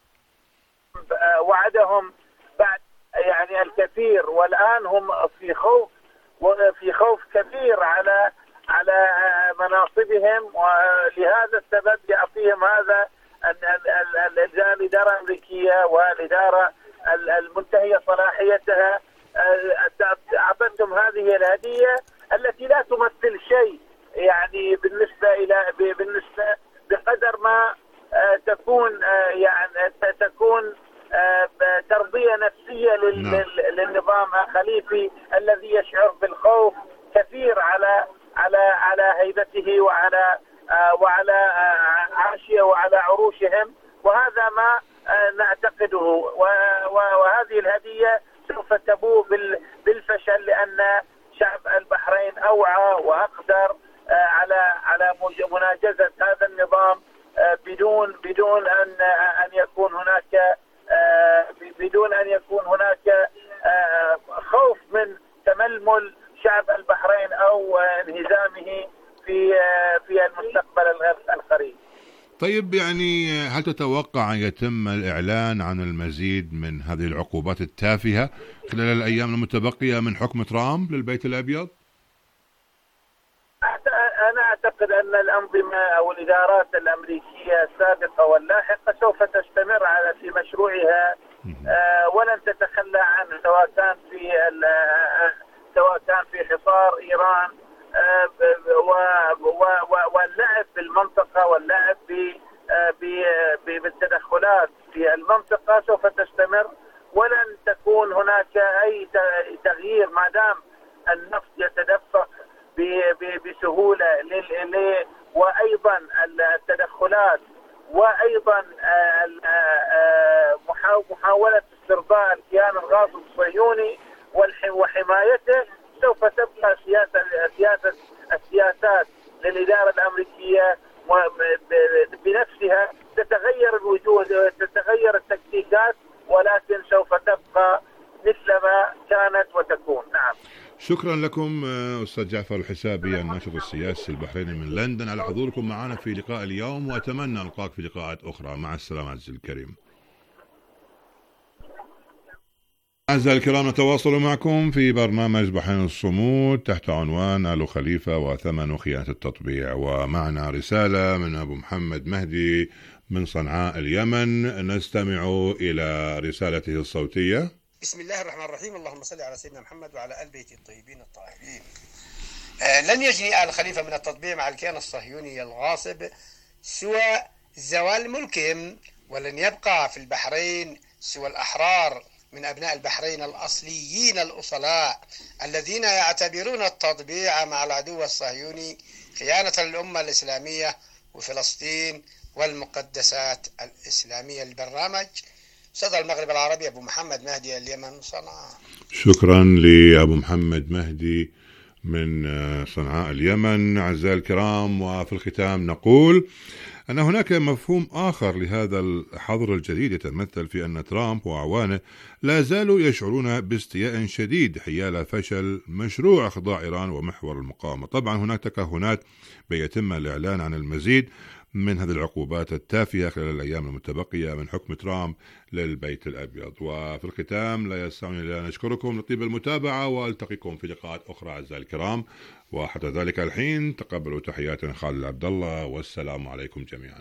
وعدهم بعد يعني الكثير، والآن هم في خوف وفي خوف كبير على على مناصبهم. ولهذا السبب يعطيهم هذا الإدارة الأمريكية والإدارة المنتهية صلاحيتها، أعطتهم هذه الهدية التي لا تمثل شيء يعني بالنسبة إلى بالنسبة بقدر ما تكون يعني تكون ترضية نفسية للنظام الخليفي الذي يشعر بالخوف كثير على على على هيبته وعلى وعلى عاشية وعلى عروشهم. وهذا ما نعتقده، وهذه الهدية سوف تبوء بالفشل، لأن شعب البحرين أوعى وأقدر على على مناجزة هذا النظام بدون بدون أن أن يكون هناك بدون أن يكون هناك خوف من تململ شعب البحرين أو انهزامه في في المستقبل القريب. طيب يعني هل تتوقع أن يتم الإعلان عن المزيد من هذه العقوبات التافهة خلال الأيام المتبقية من حكم ترامب للبيت الأبيض؟ أنا أعتقد أن الأنظمة أو الإدارات الأمريكية السابقة واللاحقة سوف تستمر على في مشروعها آه ولن تتخلى عنه، سواء كان في سواء كان في حصار إيران آه واللعب بالمنطقة واللعب بالتدخلات في المنطقة سوف تستمر، ولن تكون هناك أي تغيير ما دام النفط يتدفق بسهولة، وأيضا التدخلات وأيضا محاولة استرضاء الكيان الغاصب الصهيوني وحمايته سوف تبقى سياسة سياسة السياسات للإدارة الأمريكية بنفسها. تتغير الوجوه، تتغير التكتيكات، ولكن سوف تبقى مثلما كانت وتكون. نعم. شكرا لكم أستاذ جعفر الحسابي الناشط السياسي البحريني من لندن على حضوركم معنا في لقاء اليوم، وأتمنى ألقاك في لقاءات أخرى. مع السلامة عزيزي الكريم. أعزائي الكرام، نتواصل معكم في برنامج بحرين الصمود تحت عنوان آل خليفة وثمن خيانة التطبيع، ومعنا رسالة من أبو محمد مهدي من صنعاء اليمن. نستمع إلى رسالته الصوتية. بسم الله الرحمن الرحيم. اللهم صل على سيدنا محمد وعلى آل بيته الطيبين الطاهرين. آه لن يجني آل خليفة من التطبيع مع الكيان الصهيوني الغاصب سوى زوال ملكهم، ولن يبقى في البحرين سوى الأحرار من أبناء البحرين الأصليين الأصلاء الذين يعتبرون التطبيع مع العدو الصهيوني خيانة للأمة الإسلامية وفلسطين والمقدسات الإسلامية. البرنامج صدى المغرب العربي، أبو محمد مهدي، اليمن، صنعاء. شكرا لأبو محمد مهدي من صنعاء اليمن. أعزائي الكرام، وفي الختام نقول أن هناك مفهوم آخر لهذا الحظر الجديد يتمثل في أن ترامب وأعوانه لا زالوا يشعرون باستياء شديد حيال فشل مشروع إخضاع إيران ومحور المقاومة. طبعا هناك تكهنات بيتم الإعلان عن المزيد من هذه العقوبات التافهة خلال الأيام المتبقية من حكم ترامب للبيت الأبيض. وفي الختام لا يسعني إلا أن أشكركم لطيب المتابعة، وألتقيكم في لقاءات أخرى أعزائي الكرام، وحتى ذلك الحين تقبلوا تحيات خالد عبد الله، والسلام عليكم جميعا.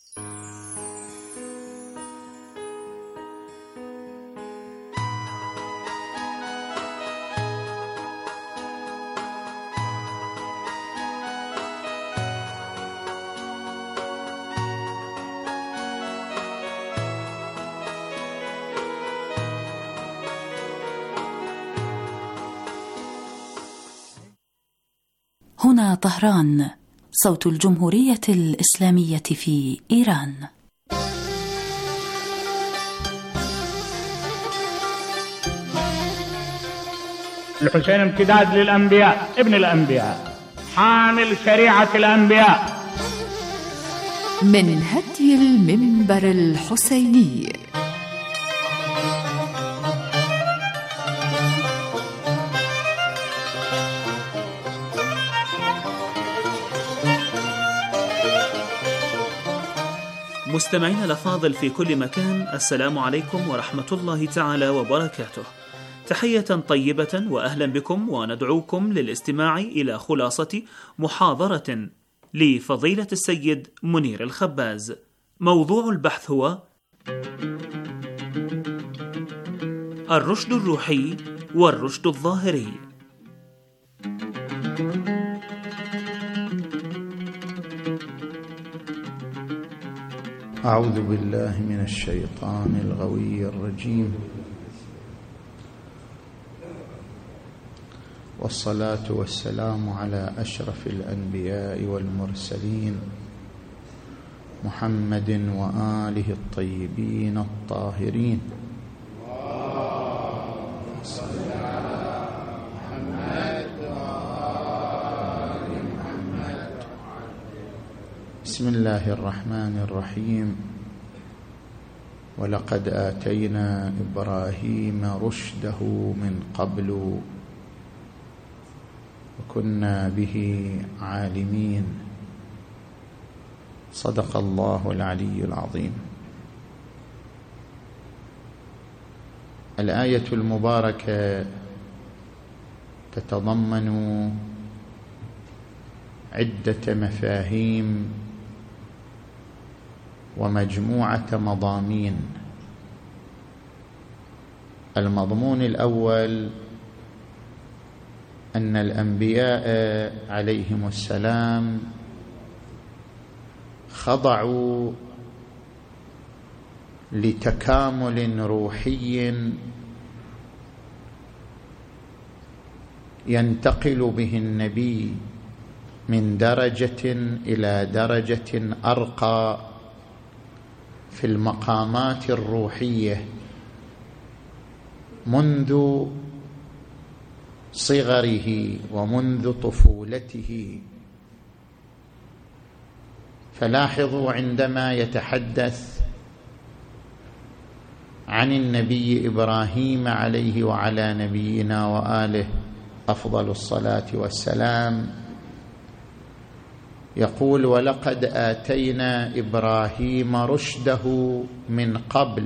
هنا طهران، صوت الجمهورية الإسلامية في إيران. الحسين امتداد للأنبياء، ابن الأنبياء، حامل شريعة الأنبياء. من هدي المنبر الحسيني. مستمعين الأفاضل في كل مكان، السلام عليكم ورحمة الله تعالى وبركاته. تحية طيبة وأهلا بكم، وندعوكم للاستماع إلى خلاصة محاضرة لفضيلة السيد منير الخباز. موضوع البحث هو الرشد الروحي والرشد الظاهري. أعوذ بالله من الشيطان الغوي الرجيم، والصلاة والسلام على أشرف الأنبياء والمرسلين محمد وآله الطيبين الطاهرين. صل على محمد وآل محمد. بسم الله الرحمن الرحيم. ولقد آتينا إبراهيم رشده من قبل وكنا به عالمين. صدق الله العلي العظيم. الآية المباركة تتضمن عدة مفاهيم ومجموعة مضامين. المضمون الأول أن الأنبياء عليهم السلام خضعوا لتكامل روحي ينتقل به النبي من درجة إلى درجة أرقى في المقامات الروحية منذ صغره ومنذ طفولته. فلاحظوا عندما يتحدث عن النبي إبراهيم عليه وعلى نبينا وآله أفضل الصلاة والسلام يقول: ولقد آتينا إبراهيم رشده من قبل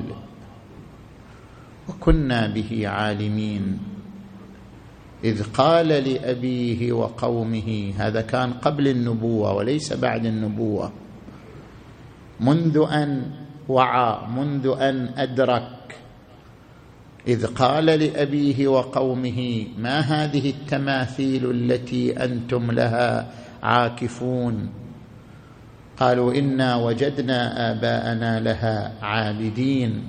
وكنا به عالمين إذ قال لأبيه وقومه. هذا كان قبل النبوة وليس بعد النبوة، منذ أن وعى، منذ أن أدرك. إذ قال لأبيه وقومه: ما هذه التماثيل التي أنتم لها عاكفون؟ قالوا: إنا وجدنا آباءنا لها عابدين.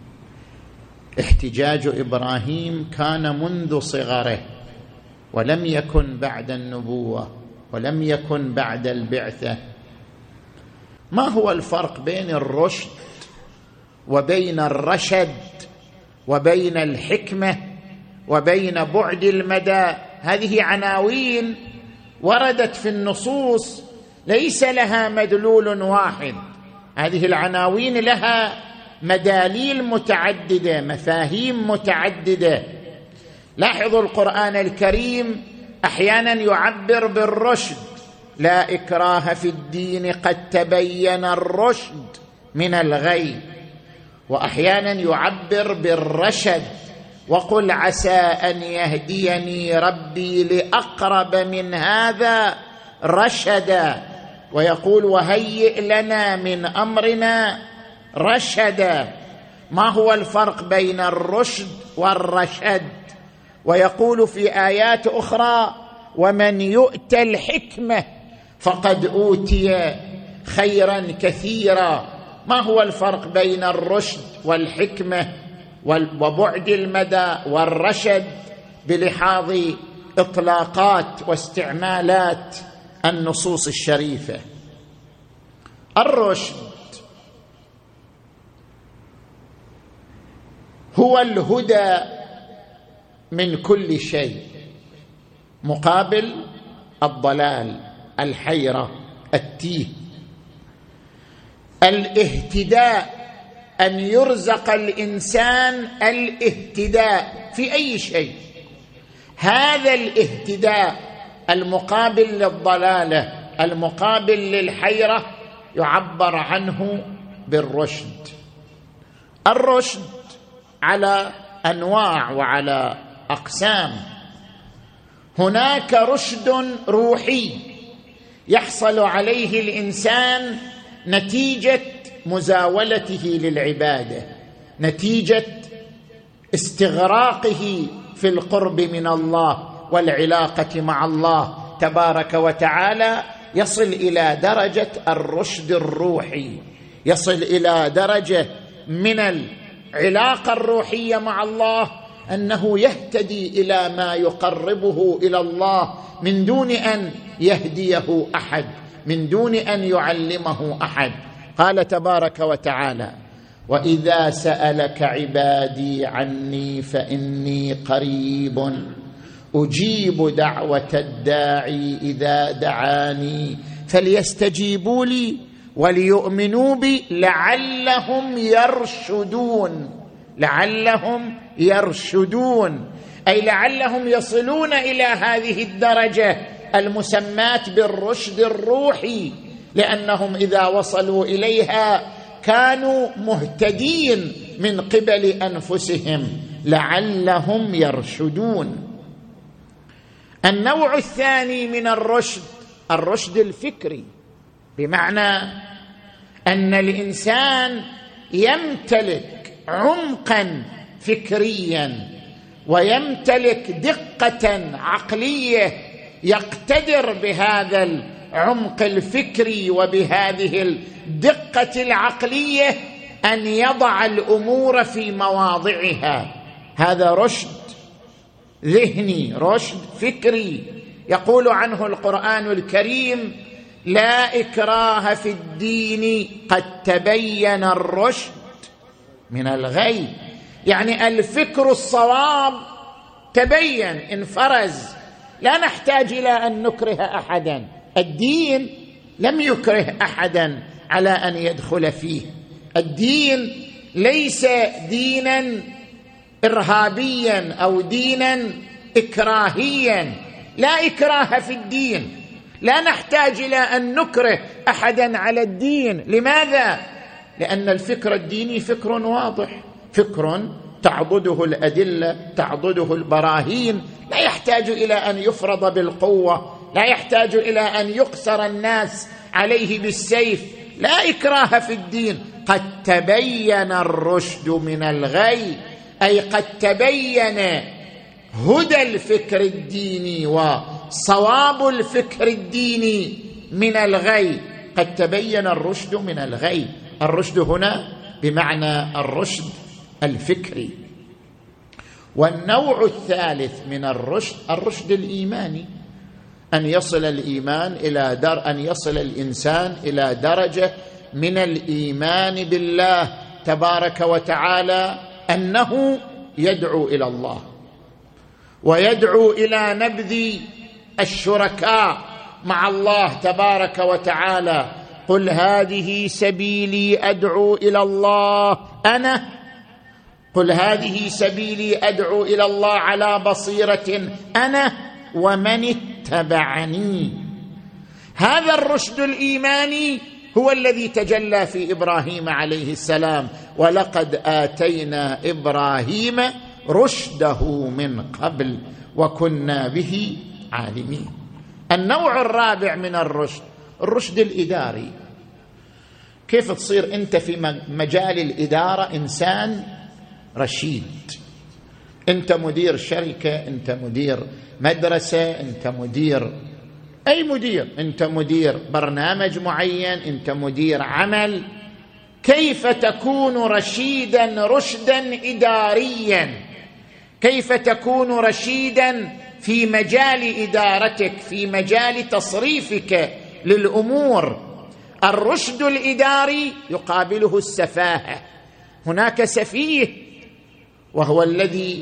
احتجاج إبراهيم كان منذ صغره ولم يكن بعد النبوة ولم يكن بعد البعثة. ما هو الفرق بين الرشد وبين الرشد وبين الحكمة وبين بعد المدى؟ هذه عناوين وردت في النصوص ليس لها مدلول واحد. هذه العناوين لها مداليل متعددة، مفاهيم متعددة. لاحظوا القرآن الكريم أحيانا يعبر بالرشد: لا إكراه في الدين قد تبين الرشد من الغي. وأحيانا يعبر بالرشد: وقل عسى أن يهديني ربي لأقرب من هذا رشدا. ويقول: وهيئ لنا من أمرنا رشدا. ما هو الفرق بين الرشد والرشد؟ ويقول في آيات أخرى: ومن يؤت الحكمة فقد أوتي خيرا كثيرا. ما هو الفرق بين الرشد والحكمة وبعد المدى والرشد بلحاظ إطلاقات واستعمالات النصوص الشريفة؟ الرشد هو الهدى من كل شيء، مقابل الضلال، الحيرة، التيه. الاهتداء أن يرزق الإنسان الاهتداء في أي شيء. هذا الاهتداء المقابل للضلالة، المقابل للحيرة، يعبر عنه بالرشد. الرشد على أنواع وعلى أقسام. هناك رشد روحي يحصل عليه الإنسان نتيجة مزاولته للعبادة، نتيجة استغراقه في القرب من الله والعلاقة مع الله تبارك وتعالى، يصل إلى درجة الرشد الروحي، يصل إلى درجة من العلاقة الروحية مع الله أنه يهتدي إلى ما يقربه إلى الله من دون أن يهديه أحد، من دون أن يعلمه أحد. قال تبارك وتعالى: وإذا سألك عبادي عني فإني قريب أجيب دعوة الداعي إذا دعاني فليستجيبوا لي وليؤمنوا بي لعلهم يرشدون. لعلهم يرشدون، أي لعلهم يصلون إلى هذه الدرجة المسماة بالرشد الروحي، لأنهم إذا وصلوا إليها كانوا مهتدين من قبل أنفسهم لعلهم يرشدون. النوع الثاني من الرشد الرشد الفكري، بمعنى أن الإنسان يمتلك عمقا فكريا ويمتلك دقة عقلية، يقتدر بهذا العمق الفكري وبهذه الدقة العقلية أن يضع الأمور في مواضعها. هذا رشد ذهني، رشد فكري. يقول عنه القرآن الكريم: لا إكراه في الدين قد تبين الرشد من الغي. يعني الفكر الصواب تبين، انفرز، لا نحتاج إلى أن نكره أحدا. الدين لم يكره أحدا على أن يدخل فيه. الدين ليس دينا إرهابيا أو دينا إكراهيا، لا إكراه في الدين، لا نحتاج إلى أن نكره أحدا على الدين. لماذا؟ لأن الفكر الديني فكر واضح، فكر تعضده الأدلة، تعضده البراهين، لا يحتاج إلى أن يفرض بالقوة، لا يحتاج إلى أن يقصر الناس عليه بالسيف. لا إكراه في الدين. قد تبين الرشد من الغي، أي قد تبين هدى الفكر الديني وصواب الفكر الديني من الغي. قد تبين الرشد من الغي. الرشد هنا بمعنى الرشد الفكري. والنوع الثالث من الرشد الرشد الإيماني، أن يصل الإيمان إلى در أن يصل الإنسان إلى درجة من الإيمان بالله تبارك وتعالى أنه يدعو إلى الله ويدعو إلى نبذ الشركاء مع الله تبارك وتعالى. قل هذه سبيلي أدعو إلى الله أنا قل هذه سبيلي أدعو إلى الله على بصيرة أنا ومن اتبعني. هذا الرشد الإيماني هو الذي تجلى في إبراهيم عليه السلام: ولقد آتينا إبراهيم رشده من قبل وكنا به عالمين. النوع الرابع من الرشد الرشد الإداري. كيف تصير أنت في مجال الإدارة إنسان رشيد؟ أنت مدير شركة، أنت مدير مدرسة، أنت مدير أي مدير، أنت مدير برنامج معين، أنت مدير عمل. كيف تكون رشيدا رشدا إداريا؟ كيف تكون رشيدا في مجال إدارتك، في مجال تصريفك للأمور؟ الرشد الإداري يقابله السفاهة. هناك سفيه وهو الذي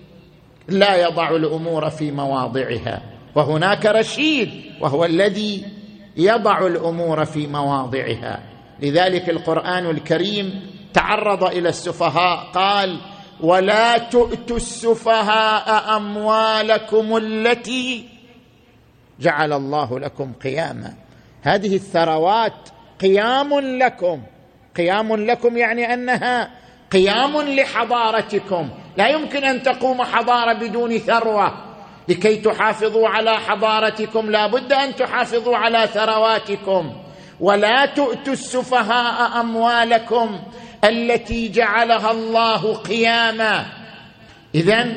لا يضع الأمور في مواضعها، وهناك رشيد وهو الذي يضع الأمور في مواضعها. لذلك القرآن الكريم تعرض إلى السفهاء، قال: ولا تؤتوا السفهاء أموالكم التي جعل الله لكم قياما. هذه الثروات قيام لكم، قيام لكم يعني أنها قيام لحضارتكم. لا يمكن أن تقوم حضارة بدون ثروة. لكي تحافظوا على حضارتكم لا بد أن تحافظوا على ثرواتكم. ولا تؤتوا السفهاء أموالكم التي جعلها الله قياما. إذن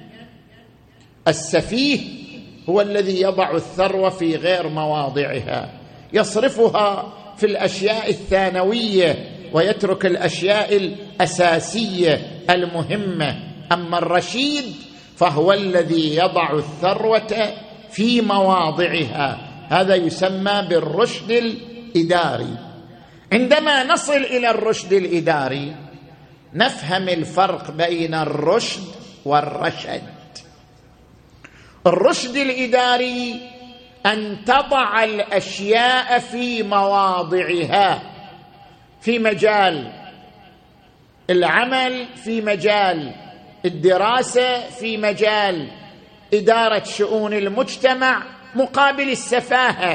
السفيه هو الذي يضع الثروة في غير مواضعها، يصرفها في الأشياء الثانوية ويترك الأشياء الأساسية المهمة. أما الرشيد فهو الذي يضع الثروة في مواضعها. هذا يسمى بالرشد الإداري. عندما نصل إلى الرشد الإداري نفهم الفرق بين الرشد والرشد. الرشد الإداري أن تضع الأشياء في مواضعها، في مجال العمل، في مجال الدراسة في مجال إدارة شؤون المجتمع مقابل السفاهة.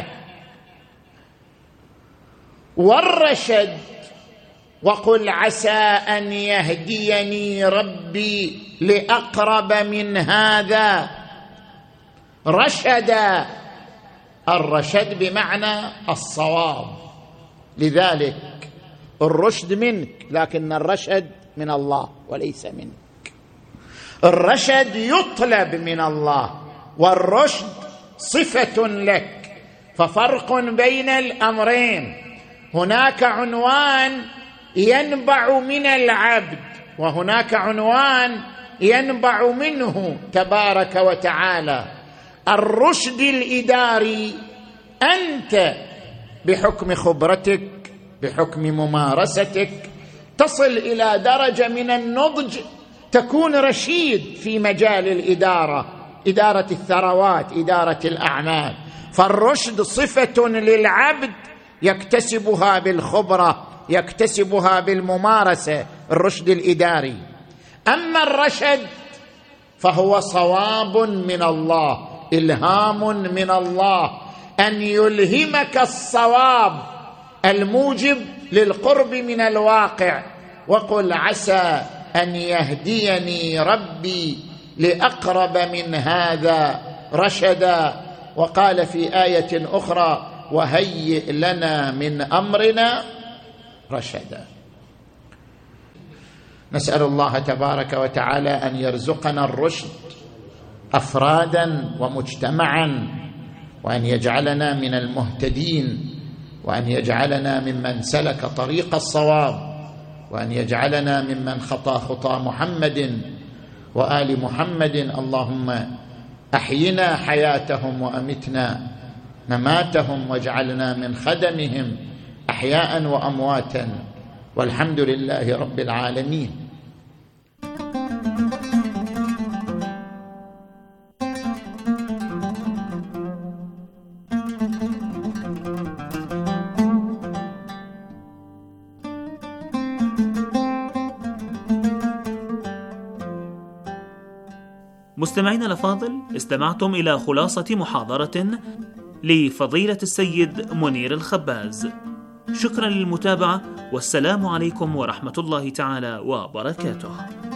والرشد وقل عسى أن يهديني ربي لأقرب من هذا رشد. الرشد بمعنى الصواب، لذلك الرشد منك، لكن الرشد من الله وليس منك. الرشد يطلب من الله والرشد صفة لك، ففرق بين الأمرين. هناك عنوان ينبع من العبد وهناك عنوان ينبع منه تبارك وتعالى. الرشد الإداري أنت بحكم خبرتك بحكم ممارستك تصل إلى درجة من النضج تكون رشيد في مجال الإدارة، إدارة الثروات، إدارة الأعمال. فالرشد صفة للعبد يكتسبها بالخبرة، يكتسبها بالممارسة، الرشد الإداري. أما الرشد فهو صواب من الله، إلهام من الله، أن يلهمك الصواب الموجب للقرب من الواقع. وقل عسى أن يهديني ربي لأقرب من هذا رشدا. وقال في آية أخرى وهيئ لنا من أمرنا رشدا. نسأل الله تبارك وتعالى أن يرزقنا الرشد أفرادا ومجتمعا، وأن يجعلنا من المهتدين، وأن يجعلنا ممن سلك طريق الصواب، وأن يجعلنا ممن خطى خطى محمد وآل محمد. اللهم أحينا حياتهم وأمتنا مماتهم، واجعلنا من خدمهم أحياء وأمواتا، والحمد لله رب العالمين. مستمعينا الأفاضل، استمعتم إلى خلاصة محاضرة لفضيلة السيد منير الخباز. شكرا للمتابعة، والسلام عليكم ورحمة الله تعالى وبركاته.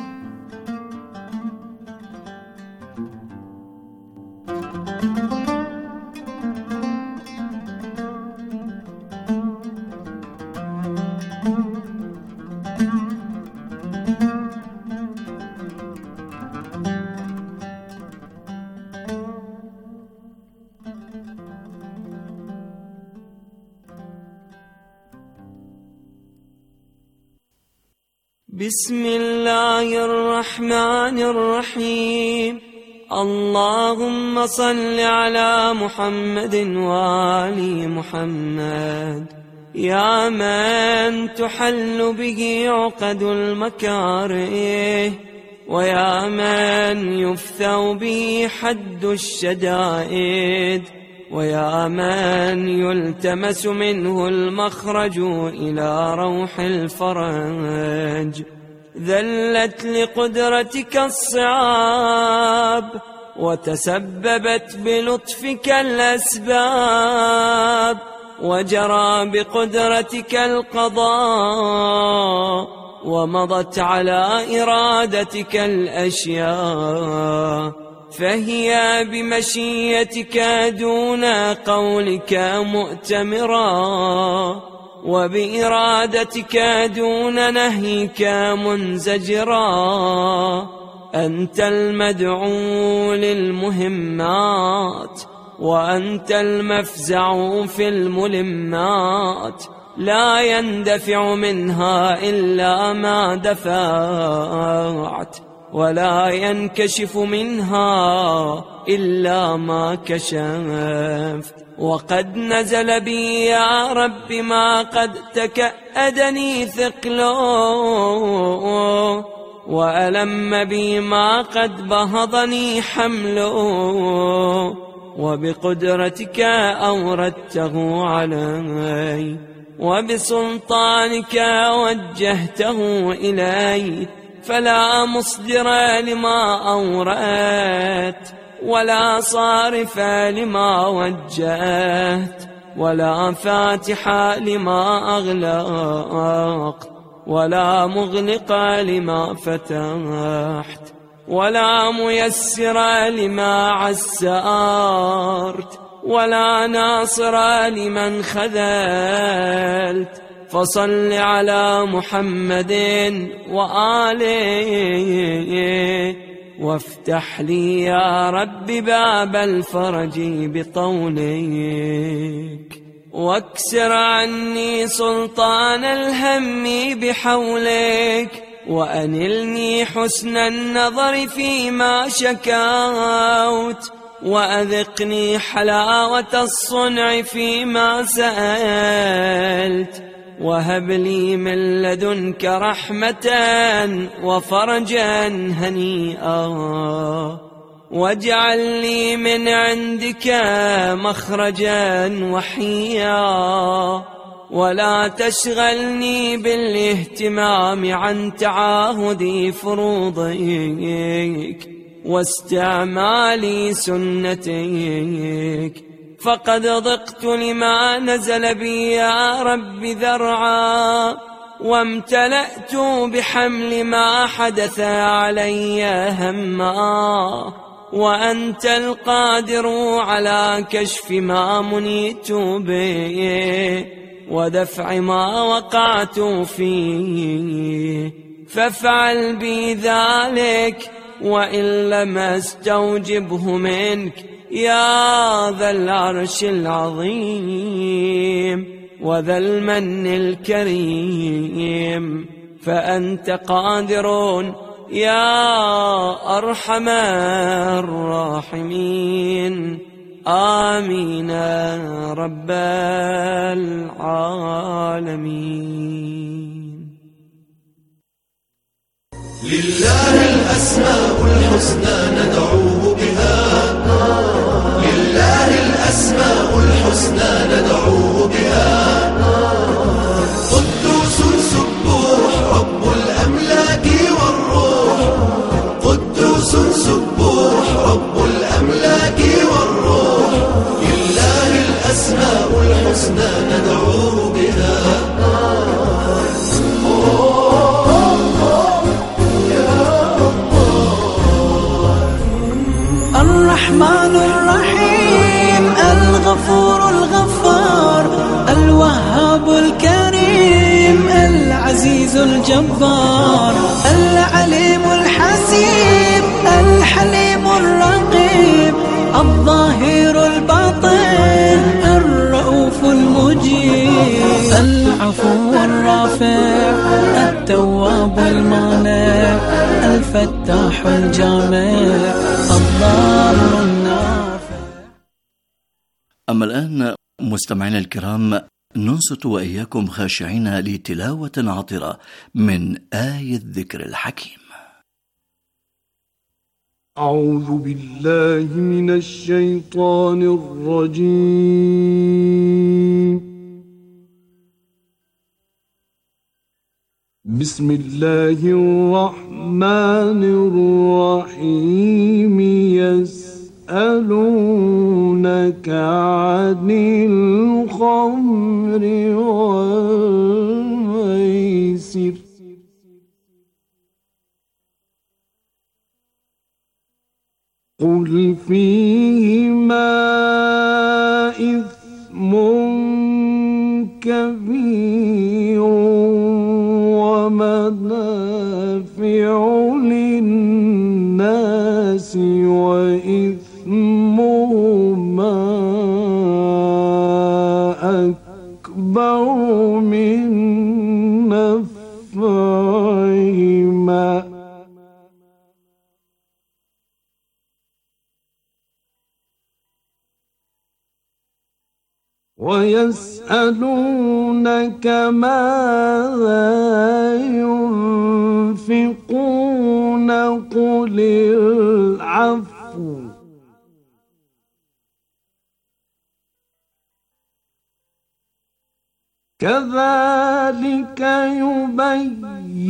بسم الله الرحمن الرحيم. اللهم صل على محمد وآل محمد. يا من تحل به عقد المكاره، ويا من يفثو به حد الشدائد، ويا من يلتمس منه المخرج إلى روح الفرج. ذلت لقدرتك الصعاب، وتسببت بلطفك الأسباب، وجرى بقدرتك القضاء، ومضت على إرادتك الأشياء، فهي بمشيتك دون قولك مؤتمرا، وبإرادتك دون نهيك منزجرا. أنت المدعو للمهمات، وأنت المفزع في الملمات، لا يندفع منها إلا ما دفعت، ولا ينكشف منها إلا ما كشفت. وقد نزل بي يا رب ما قد تكأدني ثقله، وألم بي ما قد بهضني حمله، وبقدرتك أوردته علي، وبسلطانك وجهته إلي، فلا مصدر لما أورت ولا صارف لما وجهت ولا فاتح لما أغلقت ولا مغلق لما فتحت ولا ميسر لما عسرت ولا ناصر لمن خذلت فصل على محمد وآله وافتح لي يا رب باب الفرج بطولك واكسر عني سلطان الهم بحولك وأنلني حسن النظر فيما شكوت وأذقني حلاوة الصنع فيما سألت وهب لي من لدنك رحمة وفرجا هنيئا واجعل لي من عندك مخرجا وحيا ولا تشغلني بالاهتمام عن تعاهد فروضك واستعمال سنتك فقد ضقت لما نزل بي يا رب ذرعا وامتلأت بحمل ما حدث علي هما وأنت القادر على كشف ما منيت به ودفع ما وقعت فيه فافعل بي ذلك وإن لم استوجبه منك يا ذا العرش العظيم وذا المن الكريم فأنت قادر يا أرحم الراحمين آمين رب العالمين. لله الأسماء الحسنى ندعوه بها لله الأسماء الحسنى ندعوه بها قدوس سبوح رب الأملاك والروح قدوس سبوح رب الأملاك والروح لله الأسماء الحسنى ندعوه بها الرحمن الرحيم الغفور الغفار الوهاب الكريم العزيز الجبار العليم الحسيب الحليم الرقيب الظاهر الباطن الرؤوف المجيب العفو الرافع التواب المانع الفتاح الجامع الضار النافع. أما الآن مستمعينا الكرام ننصت وإياكم خاشعين لتلاوة عطرة من آية الذكر الحكيم. أعوذ بالله من الشيطان الرجيم. بسم الله الرحمن الرحيم. يسألونك عن الخمر والميسر قل فيهما إثم كبير ومنافع للناس وإثمهما أكبر من نفعهما ويسألونك ماذا ينفقون قل العفو كذلك يبين